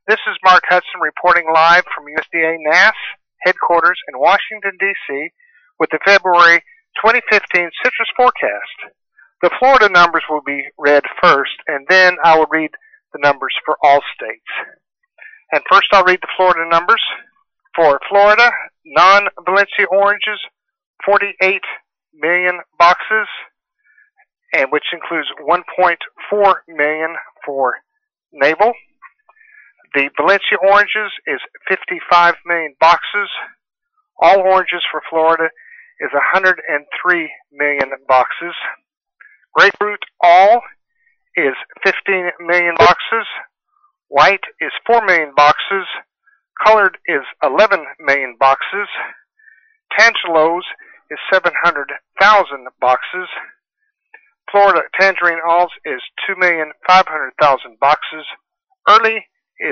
This is Mark Hudson reporting live from USDA NASS headquarters in Washington, D.C. with the February 2015 citrus forecast. The Florida numbers will be read first, and then I will read the numbers for all states. And first I'll read the Florida numbers. For Florida, non-Valencia oranges, 48 million boxes, and which includes 1.4 million for navel. The Valencia oranges is 55 million boxes. All oranges for Florida is 103 million boxes. Grapefruit all is 15 million boxes. White is 4 million boxes. Colored is 11 million boxes. Tangelos is 700,000 boxes. Florida tangerine alls is 2,500,000 boxes. Early is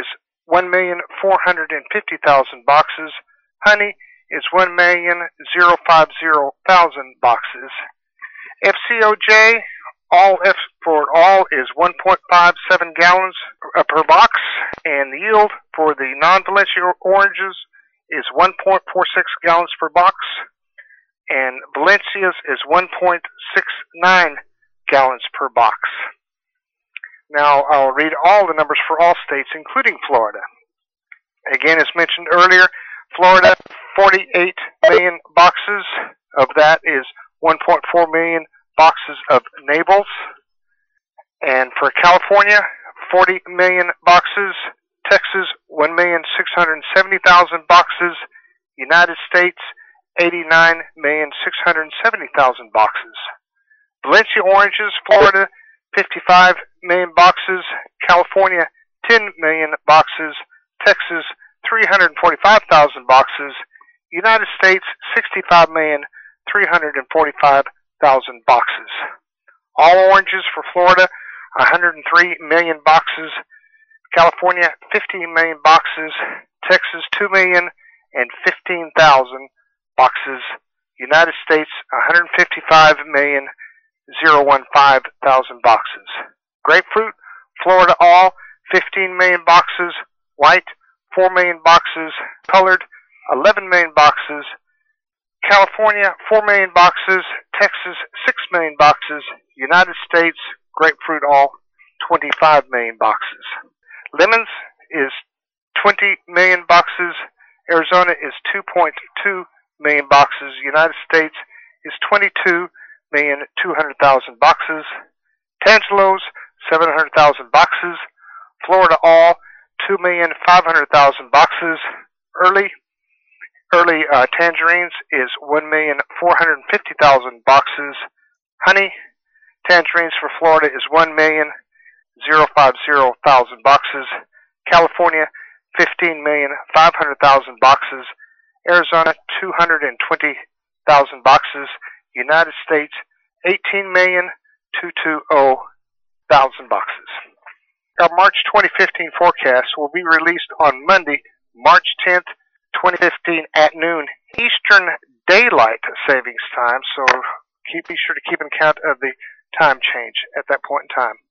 1,450,000 boxes. Honey is 1,050,000 boxes. FCOJ all F for all is 1.57 gallons per box, and the yield for the non-Valencia oranges is 1.46 gallons per box, and Valencias is 1.69 gallons per box. Now I'll read all the numbers for all states, including Florida. Again, as mentioned earlier, Florida, 48 million boxes. Of that is 1.4 million boxes of navels. And for California, 40 million boxes. Texas, 1,670,000 boxes. United States, 89,670,000 boxes. Valencia oranges, Florida, 55 million boxes. California, 10 million boxes. Texas, 345,000 boxes. United States, 65,345,000 boxes. All oranges for Florida, 103 million boxes. California, 15 million boxes. Texas, 2,015,000 boxes. United States, 155,015,000 boxes. Grapefruit, Florida all, 15 million boxes. White, 4 million boxes. Colored, 11 million boxes. California, 4 million boxes. Texas, 6 million boxes. United States, grapefruit all, 25 million boxes. Lemons is 20 million boxes. Arizona is 2.2 million boxes. United States is 22,200,000 boxes. Tangelos, 700,000 boxes. Florida all, 2,500,000 boxes. Early tangerines is 1,450,000 boxes. Honey tangerines for Florida is 1,050,000 boxes. California, 15,500,000 boxes. Arizona, 220,000 boxes. United States, 18,220,000 boxes. Our March 2015 forecast will be released on Monday, March 10th, 2015 at noon Eastern Daylight Savings Time, so be sure to keep in count of the time change at that point in time.